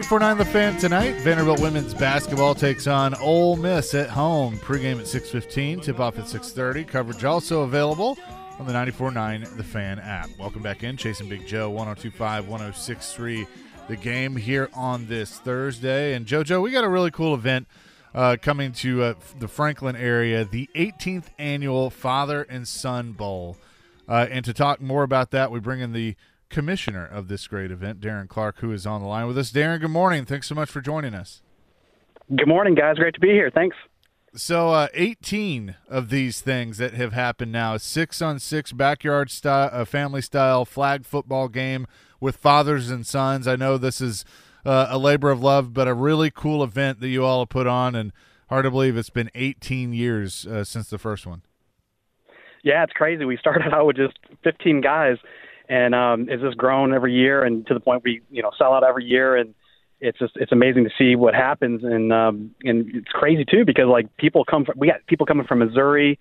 94.9 The Fan tonight. Vanderbilt women's basketball takes on Ole Miss at home. Pregame at 6:15, tip-off at 6:30. Coverage also available on the 94.9 The Fan app. Welcome back in. Chasing Big Joe, 102.5, 106.3 The Game here on this Thursday. And JoJo, we got a really cool event coming to the Franklin area, the 18th annual Father and Son Bowl. And to talk more about that, we bring in the commissioner of this great event, Darren Clark, who is on the line with us. Darren, good morning. Thanks so much for joining us. Good morning, guys. Great to be here. Thanks. So 18 of these things that have happened now, 6-on-6 backyard style, family-style flag football game with fathers and sons. I know this is a labor of love, but a really cool event that you all have put on, and hard to believe it's been 18 years since the first one. Yeah, it's crazy. We started out with just 15 guys, and it's just grown every year, and to the point we sell out every year, and it's amazing to see what happens, and it's crazy too because we got people coming from Missouri,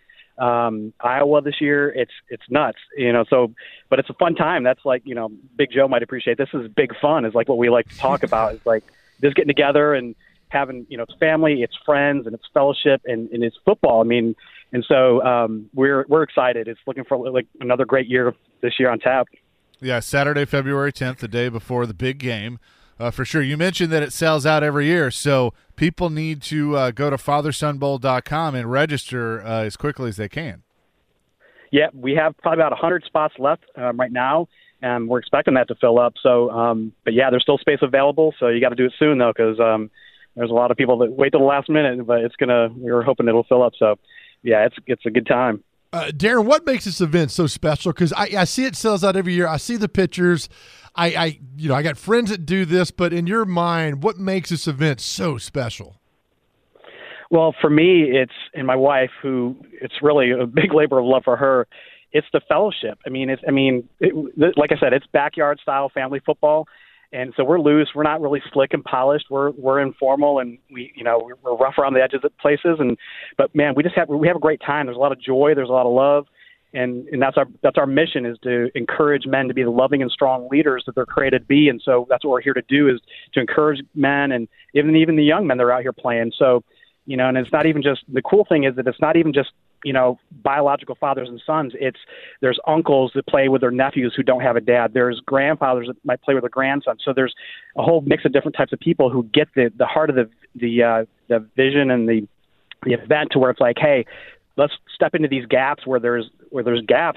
Iowa this year. It's nuts, So, but it's a fun time. That's Big Joe might appreciate. This is big fun. Is like what we like to talk about. It's like just getting together and having it's family, it's friends, and it's fellowship, and it's football. I mean, and so we're excited. It's looking for another great year this year on tap. Yeah, Saturday, February 10th, the day before the big game. For sure. You mentioned that it sells out every year, so people need to go to fathersonbowl.com and register as quickly as they can. Yeah, we have probably about 100 spots left right now, and we're expecting that to fill up. So, but yeah, there's still space available, so you got to do it soon, though, because there's a lot of people that wait till the last minute, but we're hoping it'll fill up. So, yeah, it's a good time. Darren, what makes this event so special? Because I see it sells out every year. I see the pictures. I got friends that do this, but in your mind, what makes this event so special? Well, for me, and my wife, it's really a big labor of love for her. It's the fellowship. I mean, like I said, it's backyard style family football. And so we're loose. We're not really slick and polished. We're informal, and we're rough around the edges at places. But man, we have a great time. There's a lot of joy. There's a lot of love. And that's our mission, is to encourage men to be the loving and strong leaders that they're created to be. And so that's what we're here to do, is to encourage men, and even the young men that are out here playing. So, and it's not even just, the cool thing is that it's not even just, biological fathers and sons. There's uncles that play with their nephews who don't have a dad. There's grandfathers that might play with their grandsons. So there's a whole mix of different types of people who get the heart of the vision and the event, to where it's like, hey, let's step into these gaps where there's gaps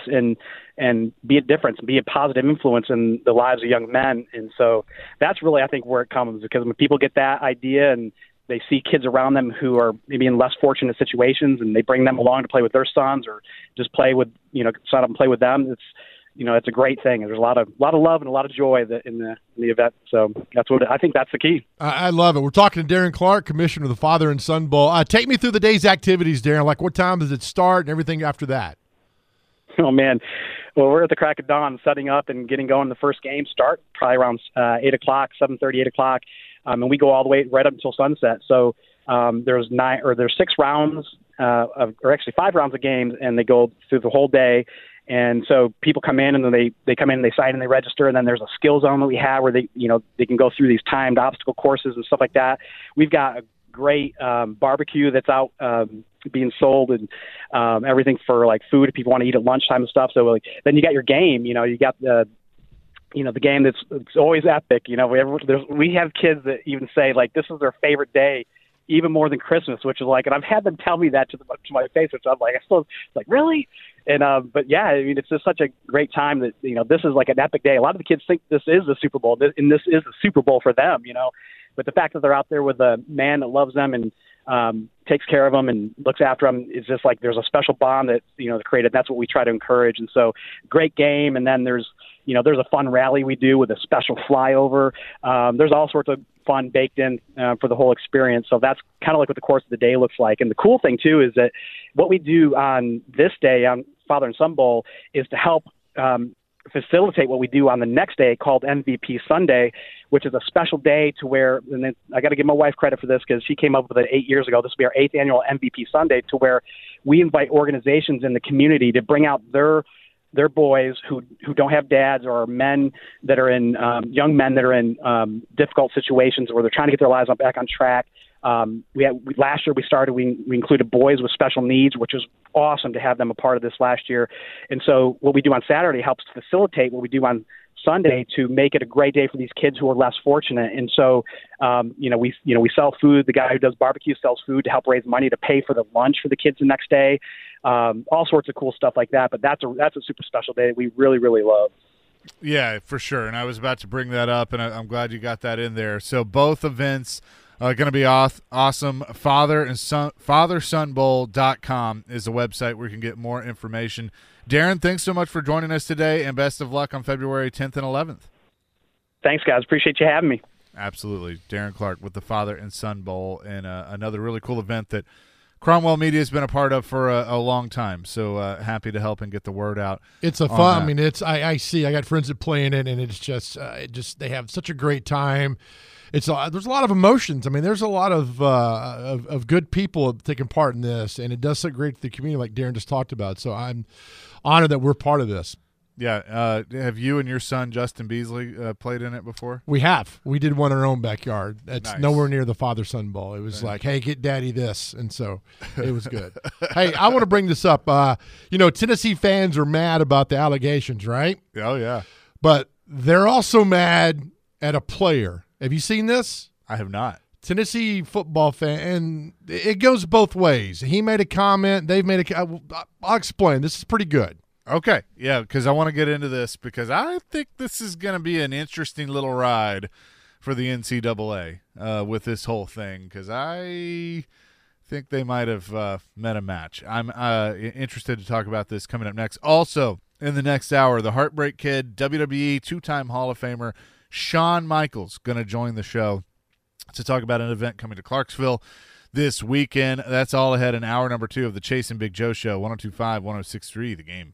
and be a difference, be a positive influence in the lives of young men. And so that's really, I think, where it comes, because when people get that idea and they see kids around them who are maybe in less fortunate situations, and they bring them along to play with their sons, or just play with, sign up and play with them. It's a great thing. There's a lot of love and a lot of joy in the event. So I think that's the key. I love it. We're talking to Darren Clark, commissioner of the Father and Son Bowl. Take me through the day's activities, Darren. Like, what time does it start and everything after that? Oh, man. Well, we're at the crack of dawn setting up and getting going. The first game start probably around 8 o'clock, 7:30, 8 o'clock. And we go all the way right up until sunset. So there's 6 rounds or actually 5 rounds of games, and they go through the whole day. And so people come in, and then they come in, they sign, and they register. And then there's a skill zone that we have where they can go through these timed obstacle courses and stuff like that. We've got a great barbecue that's out being sold, and everything for like food if people want to eat at lunchtime and stuff. So then you got your game. You got the game it's always epic. We have kids that even say this is their favorite day, even more than Christmas, which is and I've had them tell me that to my face, which I'm like, really? And but yeah, I mean, it's just such a great time that this is like an epic day. A lot of the kids think this is the Super Bowl, and this is the Super Bowl for them. But the fact that they're out there with a man that loves them and takes care of them and looks after them is just there's a special bond that created. That's what we try to encourage. And so, great game. And then there's a fun rally we do with a special flyover. There's all sorts of fun baked in for the whole experience. So that's kind of like what the course of the day looks like. And the cool thing too is that what we do on this day, on Father and Son Bowl, is to help facilitate what we do on the next day, called MVP Sunday, which is a special day to where, and then I got to give my wife credit for this because she came up with it 8 years ago. This will be our 8th annual MVP Sunday, to where we invite organizations in the community to bring out their they're boys who don't have dads, or men that are in young men that are in difficult situations where they're trying to get their lives back on track. Last year we included boys with special needs, which was awesome to have them a part of this last year. And so what we do on Saturday helps to facilitate what we do on Sunday to make it a great day for these kids who are less fortunate. And so, we sell food. The guy who does barbecue sells food to help raise money to pay for the lunch for the kids the next day. All sorts of cool stuff like that. But that's a super special day that we really, really love. Yeah, for sure. And I was about to bring that up, and I'm glad you got that in there. So both events going to be awesome. FatherSonBowl.com is the website where you can get more information. Darren, thanks so much for joining us today, and best of luck on February 10th and 11th. Thanks, guys. Appreciate you having me. Absolutely. Darren Clark with the Father and Son Bowl, and another really cool event that Cromwell Media has been a part of for a long time. So happy to help and get the word out. It's a fun. I mean, I got friends that play in it, and it's just they have such a great time. There's a lot of emotions. I mean, there's a lot of good people taking part in this, and it does so great to the community, like Darren just talked about. So I'm honored that we're part of this. Yeah. Have you and your son, Justin Beasley, played in it before? We have. We did one in our own backyard. It's Nice. nowhere near the Father-Son Bowl. It was like, hey, get daddy this. And so it was good. Hey, I want to bring this up. Tennessee fans are mad about the allegations, right? Oh, yeah. But they're also mad at a player. Have you seen this? I have not. Tennessee football fan, and it goes both ways. He made a comment. They've made I'll explain. This is pretty good. Okay, yeah, because I want to get into this because I think this is going to be an interesting little ride for the NCAA with this whole thing, because I think they might have met a match. I'm interested to talk about this coming up next. Also, in the next hour, the Heartbreak Kid, WWE two-time Hall of Famer Shawn Michaels going to join the show to talk about an event coming to Clarksville this weekend. That's all ahead in hour number 2 of the Chase and Big Joe Show, 102.5, 106.3, The Game.